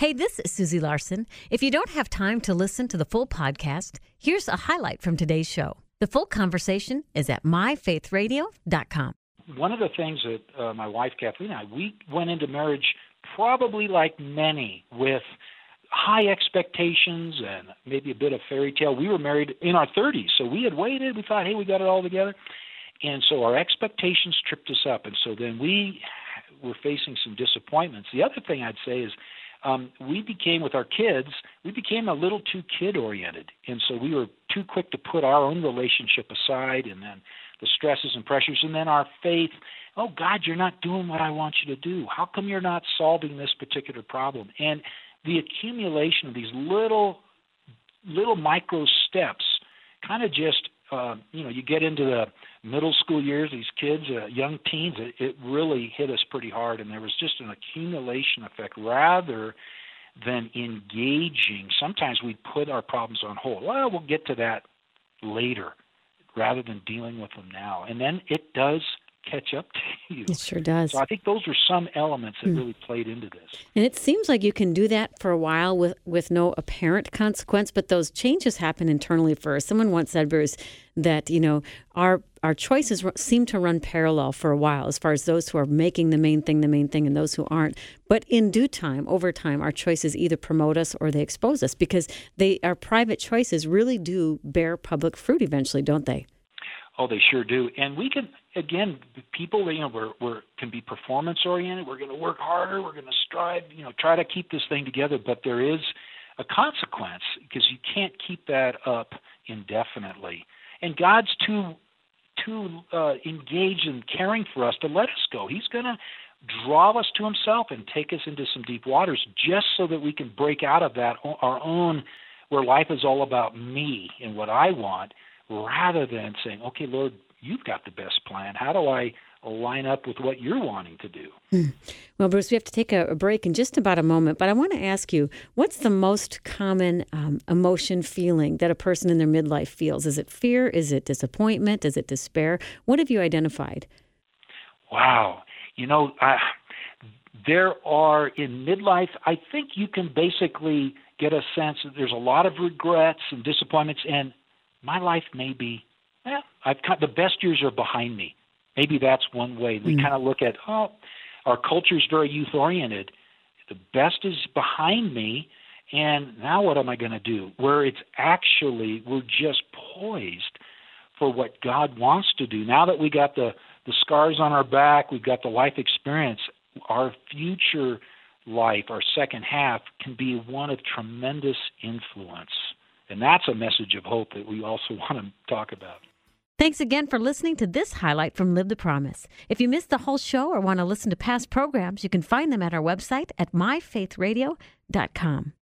Hey, this is Susie Larson. If you don't have time to listen to the full podcast, here's a highlight from today's show. The full conversation is at myfaithradio.com. One of the things that my wife, Kathleen, and I, we went into marriage probably like many with high expectations and maybe a bit of fairy tale. We were married in our 30s, so we had waited. We thought, hey, we got it all together. And so our expectations tripped us up. And so then we were facing some disappointments. The other thing I'd say is we became, with our kids, we became a little too kid-oriented. And so we were too quick to put our own relationship aside, and then the stresses and pressures, and then our faith. Oh, God, you're not doing what I want you to do. How come you're not solving this particular problem? And the accumulation of these little micro steps kind of just, you get into the middle school years, these kids, young teens, it really hit us pretty hard. And there was just an accumulation effect rather than engaging. Sometimes we put our problems on hold. Well, we'll get to that later rather than dealing with them now. And then it does catch up to you. It sure does. So I think those are some elements that really played into this. And it seems like you can do that for a while with no apparent consequence, but those changes happen internally first. Someone once said, Bruce, that, our choices seem to run parallel for a while as far as those who are making the main thing, and those who aren't. But in due time, over time, our choices either promote us or they expose us because our private choices really do bear public fruit eventually, don't they? Oh, they sure do. And we can, again, people, can be performance-oriented. We're going to work harder. We're going to strive, try to keep this thing together. But there is a consequence because you can't keep that up indefinitely. And God's too engaged in caring for us to let us go. He's going to draw us to himself and take us into some deep waters just so that we can break out of that, our own, where life is all about me and what I want, rather than saying, okay, Lord, you've got the best plan. How do I line up with what you're wanting to do? Well, Bruce, we have to take a break in just about a moment, but I want to ask you, what's the most common emotion, feeling that a person in their midlife feels? Is it fear? Is it disappointment? Is it despair? What have you identified? Wow. There are, in midlife, I think you can basically get a sense that there's a lot of regrets and disappointments, and my life may be, the best years are behind me. Maybe that's one way. We kind of look at, our culture is very youth-oriented. The best is behind me, and now what am I going to do? Where it's actually, we're just poised for what God wants to do. Now that we got the scars on our back, we've got the life experience, our future life, our second half, can be one of tremendous influence. And that's a message of hope that we also want to talk about. Thanks again for listening to this highlight from Live the Promise. If you missed the whole show or want to listen to past programs, you can find them at our website at myfaithradio.com.